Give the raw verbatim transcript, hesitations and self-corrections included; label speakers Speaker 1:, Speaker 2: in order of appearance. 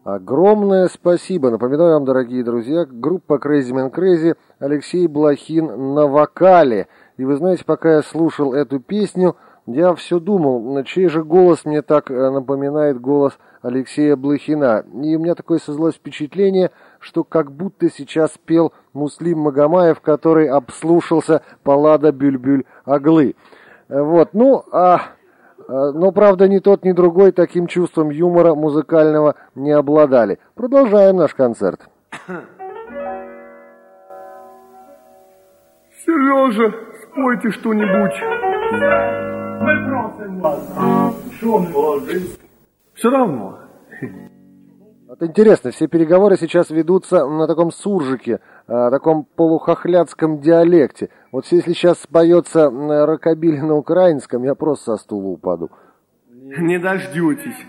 Speaker 1: Огромное спасибо. Напоминаю вам, дорогие друзья, группа Crazy Man Crazy, Алексей Блохин на вокале. И вы знаете, пока я слушал эту песню, я все думал, чей же голос мне так напоминает голос Алексея Блохина. И у меня такое создалось впечатление, что как будто сейчас пел Муслим Магомаев, который обслушался Паллада Бюльбюль Оглы. Вот, ну, а... Но, правда, ни тот, ни другой таким чувством юмора музыкального не обладали. Продолжаем наш концерт.
Speaker 2: Сережа, спойте что-нибудь. Все равно.
Speaker 1: Вот интересно, все переговоры сейчас ведутся на таком суржике, таком полухохлядском диалекте. Вот если сейчас споется рокобили на украинском, я просто со стула упаду.
Speaker 2: Не дождетесь.